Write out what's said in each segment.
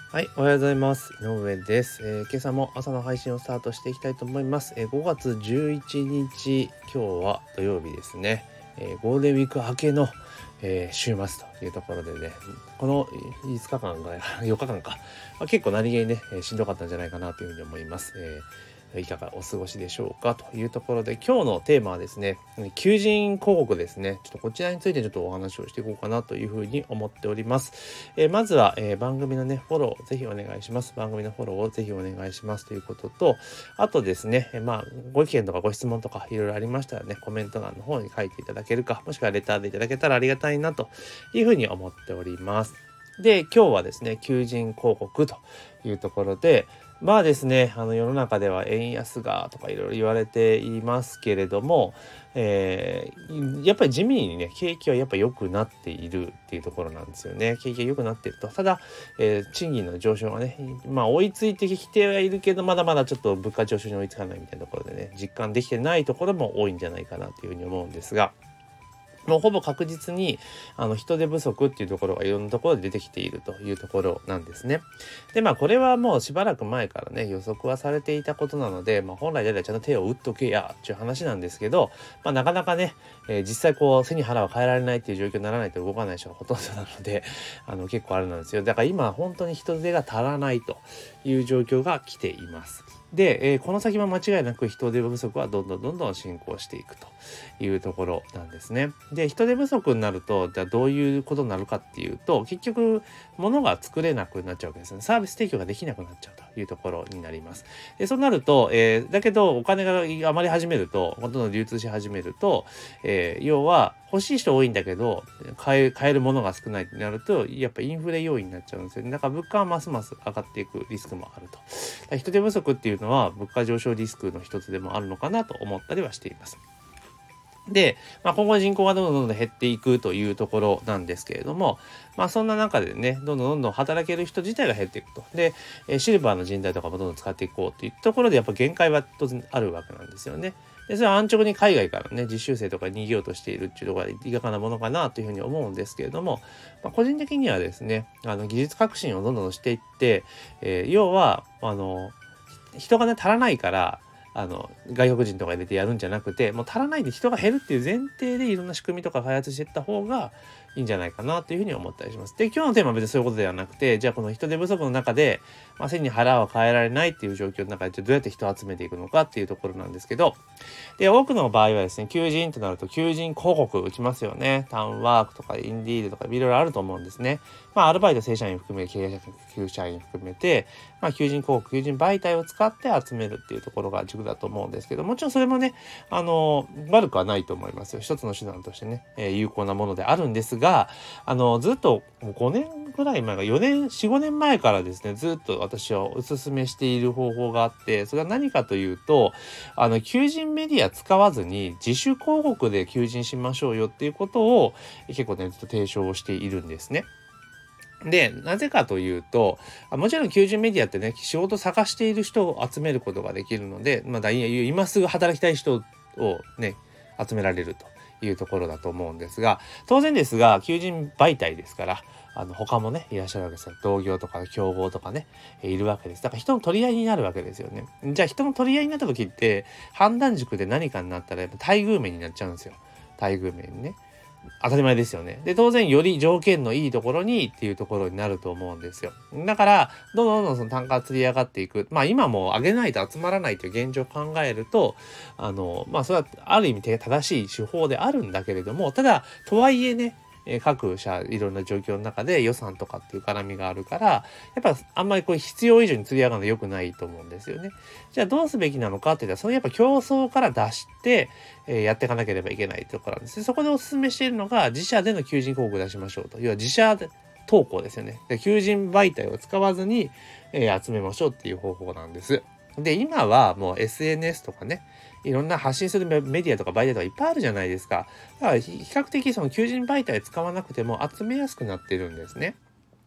はい、おはようございます。井上です。今朝も朝の配信をスタートしていきたいと思います。5月11日、今日は土曜日ですね。ゴールデンウィーク明けの、週末というところでね、この5日間が4日間か、結構何気にね、しんどかったんじゃないかなというふうに思います。いかがお過ごしでしょうかというところで、今日のテーマはですね、求人広告ですね。ちょっとこちらについてちょっとお話をしていこうかなというふうに思っております。まずは、番組のねフォローぜひお願いします。番組のフォローをぜひお願いしますということと、あとですね、ご意見とかご質問とかいろいろありましたらね、コメント欄の方に書いていただけるか、もしくはレターでいただけたらありがたいなというふうに思っております。で、今日はですね、求人広告というところで、ですね、世の中では円安がとかいろいろ言われていますけれども、やっぱり地味にね、景気はやっぱ良くなっているっていうところなんですよね。景気が良くなっていると。ただ、賃金の上昇がね、追いついてきてはいるけど、まだまだちょっと物価上昇に追いつかないみたいなところでね、実感できてないところも多いんじゃないかなというふうに思うんですが、もうほぼ確実に人手不足っていうところがいろんなところで出てきているというところなんですね。で、これはもうしばらく前からね予測はされていたことなので、本来であればちゃんと手を打っとけやっていう話なんですけど、なかなかね、実際こう背に腹は変えられないっていう状況にならないと動かない人がほとんどなので結構あれなんですよ。だから今本当に人手が足らないという状況が来ています。で、この先も間違いなく人手不足はどんどん進行していくというところなんですね。で、人手不足になると、じゃあどういうことになるかっていうと、結局物が作れなくなっちゃうわけですね。サービス提供ができなくなっちゃうというところになります。で、そうなると、だけどお金が余り始めると、どんどん流通し始めると、要は欲しい人多いんだけど買えるものが少ないってなると、やっぱインフレ要因になっちゃうんですよね。だから物価はますます上がっていくリスクもあると。だから人手不足っていうのは物価上昇リスクの一つでもあるのかなと思ったりはしています。で、今後人口がどんどん減っていくというところなんですけれども、そんな中でね、どんどん働ける人自体が減っていくと。で、シルバーの人材とかもどんどん使っていこうというところで、やっぱ限界は当然あるわけなんですよね。で、それは安直に海外からね、実習生とかに逃げようとしているっていうところがいかがなものかなというふうに思うんですけれども、個人的にはですね、技術革新をどんどんしていって、要は、人がね、足らないから、外国人とか入れてやるんじゃなくて、もう足らないで人が減るっていう前提でいろんな仕組みとか開発していった方がいいんじゃないかなというふうに思ったりします。で、今日のテーマは別にそういうことではなくて、じゃあこの人手不足の中で、背に腹は変えられないっていう状況の中でどうやって人を集めていくのかっていうところなんですけど、で、多くの場合はですね、求人となると求人広告打ちますよね。タウンワークとかインディードとかいろいろあると思うんですね。アルバイト正社員含め経営者社員含めて、求人広告、求人媒体を使って集めるっていうところが軸だと思うんですけど、もちろんそれもね、悪くはないと思いますよ。一つの手段としてね、有効なものであるんですが、ずっと5年ぐらい前が4年、4、5年前からですね、ずっと私はお勧めしている方法があって、それは何かというと、求人メディア使わずに自主広告で求人しましょうよっていうことを結構ね、ずっと提唱しているんですね。で、なぜかというと、もちろん求人メディアってね、仕事探している人を集めることができるので、今すぐ働きたい人をね、集められるというところだと思うんですが、当然ですが、求人媒体ですから、他もね、いらっしゃるわけですよ。同業とか競合とかね、いるわけです。だから人の取り合いになるわけですよね。じゃあ人の取り合いになった時って、判断軸で何かになったら、やっぱ待遇面になっちゃうんですよ。待遇面にね。当たり前ですよね。で、当然より条件のいいところにっていうところになると思うんですよ。だから、どんどんその単価が釣り上がっていく。今もう上げないと集まらないという現状を考えると、それはある意味正しい手法であるんだけれども、ただ、とはいえね、各社いろんな状況の中で予算とかっていう絡みがあるから、やっぱあんまりこう必要以上に釣り上がるのは良くないと思うんですよね。じゃあどうすべきなのかって言ったら、そのやっぱ競争から出して、やっていかなければいけないところなんです。そこでお勧めしているのが、自社での求人広告を出しましょうと。要は自社で投稿ですよね。で、求人媒体を使わずに、集めましょうっていう方法なんです。で、今はもう SNS とかね、いろんな発信するメディアとか媒体とかいっぱいあるじゃないですか。だから比較的その求人媒体使わなくても集めやすくなっているんですね。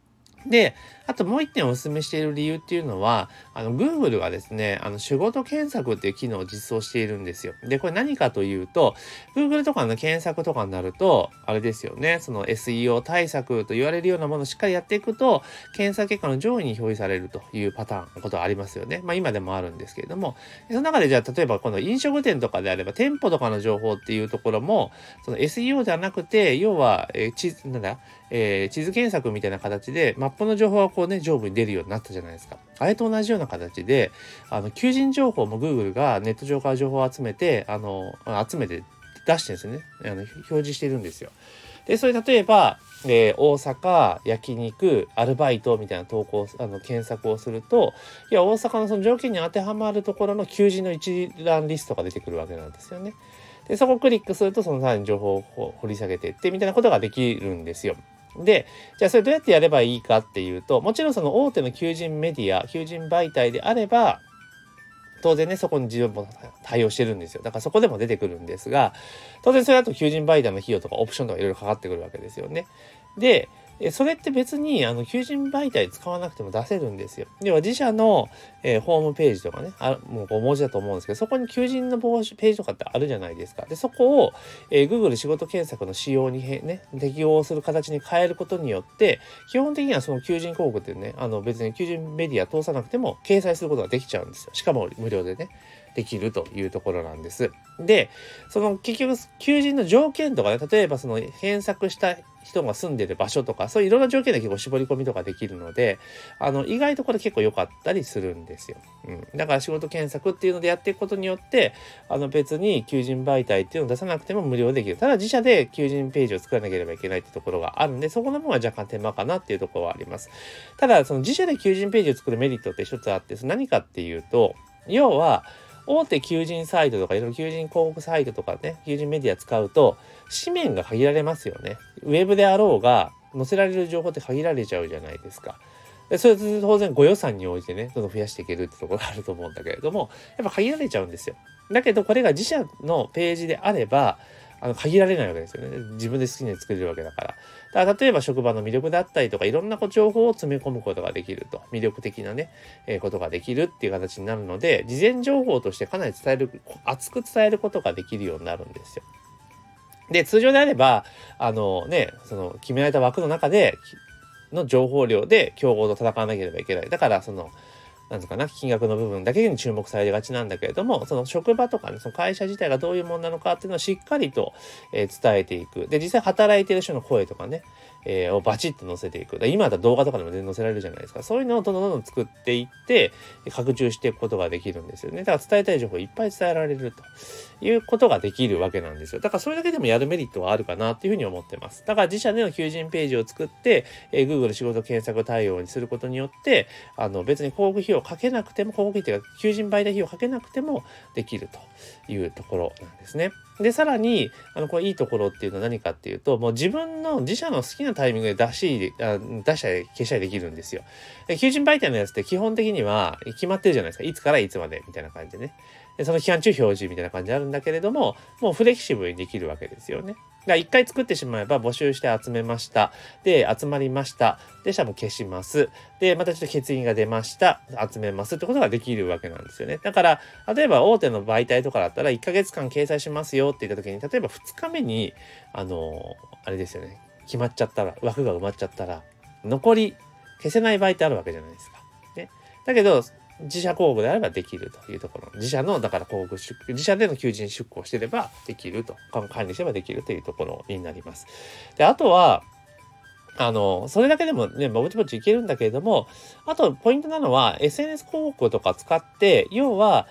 で、あともう一点お勧めしている理由っていうのは、Google がですね、仕事検索っていう機能を実装しているんですよ。で、これ何かというと、Google とかの検索とかになると、あれですよね、その SEO 対策と言われるようなものをしっかりやっていくと、検索結果の上位に表示されるというパターンのことはありますよね。まあ今でもあるんですけれども、その中でじゃあ例えばこの飲食店とかであれば、店舗とかの情報っていうところも、その SEO ではなくて、要は、地図検索みたいな形でマップの情報がこうね上部に出るようになったじゃないですか。あれと同じような形で求人情報も Google がネット上から情報を集めて出してるんですよね。表示してるんですよ。でそれ例えば、大阪焼肉アルバイトみたいな投稿検索をすると、いや大阪のその条件に当てはまるところの求人の一覧リストが出てくるわけなんですよね。でそこをクリックするとそのさらに情報を掘り下げていってみたいなことができるんですよ。で、じゃあそれどうやってやればいいかっていうと、もちろんその大手の求人メディア、求人媒体であれば、当然ね、そこに自分も対応してるんですよ。だからそこでも出てくるんですが、当然それだと求人媒体の費用とかオプションとかいろいろかかってくるわけですよね。で、それって別に求人媒体使わなくても出せるんですよ。要は自社の、ホームページとかね、もう5文字だと思うんですけど、そこに求人のページとかってあるじゃないですか。で、そこを、Google 仕事検索の仕様にね、適用する形に変えることによって、基本的にはその求人広告ってね、別に求人メディア通さなくても掲載することができちゃうんですよ。しかも無料でね。できるというところなんです。で、その結局求人の条件とかね、例えばその検索した人が住んでる場所とか、そういういろんな条件で結構絞り込みとかできるので、意外とこれ結構良かったりするんですよ。だから仕事検索っていうのでやっていくことによって、別に求人媒体っていうのを出さなくても無料できる。ただ自社で求人ページを作らなければいけないってところがあるんで、そこの分は若干手間かなっていうところはあります。ただ、その自社で求人ページを作るメリットって一つあって、何かっていうと、要は、大手求人サイトとかいろいろ求人広告サイトとかね、求人メディア使うと紙面が限られますよね。ウェブであろうが載せられる情報って限られちゃうじゃないですか。でそれ当然ご予算に応じてね、どんどん増やしていけるってところがあると思うんだけれども、やっぱ限られちゃうんですよ。だけどこれが自社のページであれば、限られないわけですよね。自分で好きに作れるわけだから。だから例えば職場の魅力だったりとかいろんな情報を詰め込むことができると。魅力的なね、ことができるっていう形になるので、事前情報としてかなり熱く伝えることができるようになるんですよ。で、通常であれば、その決められた枠の中での情報量で競合と戦わなければいけない。だから、なんですかな、金額の部分だけに注目されがちなんだけれども、その職場とかね、その会社自体がどういうものなのかっていうのをしっかりと、伝えていく。で、実際働いている人の声とかね、をバチッと載せていく。今だったら動画とかでも全然載せられるじゃないですか。そういうのをどんどん作っていって、拡充していくことができるんですよね。だから伝えたい情報をいっぱい伝えられるということができるわけなんですよ。だからそれだけでもやるメリットはあるかなっていうふうに思ってます。だから自社での求人ページを作って、Google 仕事検索対応にすることによって、別に広告費用をかけなくても、広告費っていうか求人媒体費用をかけなくてもできるというところなんですね。で、さらに、これいいところっていうのは何かっていうと、もう自社の好きなタイミングで出したり消したりできるんですよ。で求人媒体のやつって基本的には決まってるじゃないですか。いつからいつまでみたいな感じでね。でその期間中表示みたいな感じであるんだけれども、もうフレキシブルにできるわけですよね。だから一回作ってしまえば募集して集めました。で、集まりました。で、も消します。で、またちょっと欠員が出ました。集めますってことができるわけなんですよね。だから、例えば大手の媒体とかだったら1ヶ月間掲載しますよって言った時に、例えば2日目に、あれですよね。決まっちゃったら、枠が埋まっちゃったら、残り消せない場合ってあるわけじゃないですか。ね。だけど、自社広告であればできるというところ。自社の、だから広告自社での求人出稿してればできると。管理すればできるというところになります。で、あとは、それだけでもね、ぼちぼちいけるんだけれども、あと、ポイントなのは、SNS 広告とか使って、要は、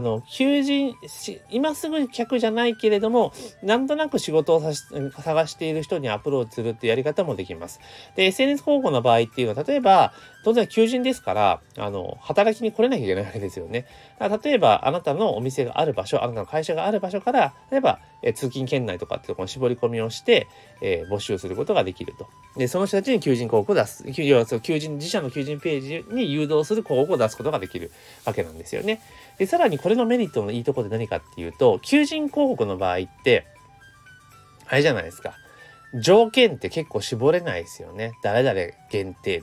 今すぐ客じゃないけれども、なんとなく仕事を探している人にアプローチするっていうやり方もできます。で、SNS 広告の場合っていうのは、例えば、当然求人ですから、働きに来れなきゃいけないわけですよね。だから例えば、あなたのお店がある場所、あなたの会社がある場所から、例えば、通勤圏内とかっていうところに絞り込みをして、募集することができると。で、その人たちに求人広告を出す。要は自社の求人ページに誘導する広告を出すことができるわけなんですよね。で、さらにこれのメリットのいいところで何かっていうと、求人広告の場合って、あれじゃないですか。条件って結構絞れないですよね。誰々限定とか、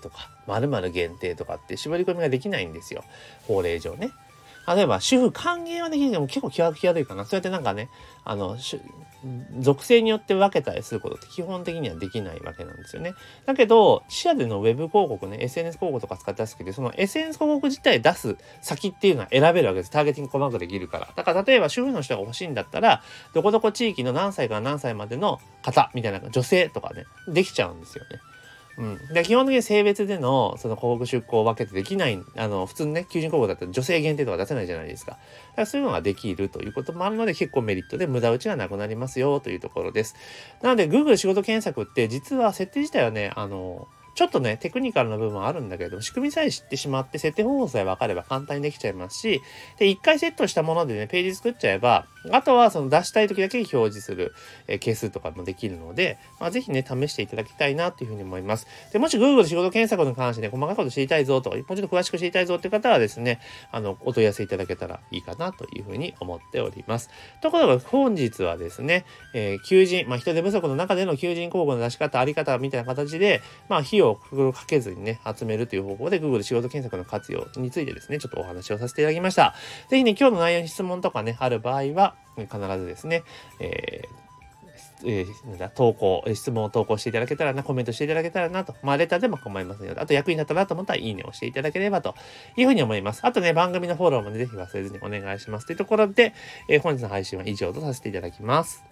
〇〇限定とかって絞り込みができないんですよ。法令上ね。例えば主婦歓迎はできるけども結構際どいかな。そうやってなんかね、属性によって分けたりすることって基本的にはできないわけなんですよね。だけど、自社でのウェブ広告ね、SNS 広告とか使ってやすくて、その SNS 広告自体出す先っていうのは選べるわけです。ターゲティング細かくできるから。だから例えば主婦の人が欲しいんだったら、どこどこ地域の何歳から何歳までの方みたいな女性とかね、できちゃうんですよね。で基本的に性別でのその広告出稿を分けてできない、普通にね、求人広告だったら女性限定とか出せないじゃないですか。だからそういうのができるということもあるので、結構メリットで無駄打ちがなくなりますよというところです。なので Google 仕事検索って実は設定自体はね、ちょっとね、テクニカルな部分はあるんだけど、仕組みさえ知ってしまって、設定方法さえ分かれば簡単にできちゃいますし、で、一回セットしたものでね、ページ作っちゃえば、あとはその出したい時だけ表示する、係数とかもできるので、ぜひね、試していただきたいなというふうに思います。で、もし Google 仕事検索に関してね、細かいこと知りたいぞとか、もうちょっと詳しく知りたいぞという方はですね、お問い合わせいただけたらいいかなというふうに思っております。ところが本日はですね、求人、人手不足の中での求人広告の出し方、あり方みたいな形で、費用をかけずにね、集めるという方法で Google 仕事検索の活用についてですね、ちょっとお話をさせていただきました。ぜひね、今日の内容に質問とかね、ある場合は、必ずですね、質問を投稿していただけたらな、コメントしていただけたらなと、レターでも構いませんので、あと役に立ったなと思ったらいいねをしていただければというふうに思います。あとね、番組のフォローもね、ぜひ忘れずにお願いします。というところで、本日の配信は以上とさせていただきます。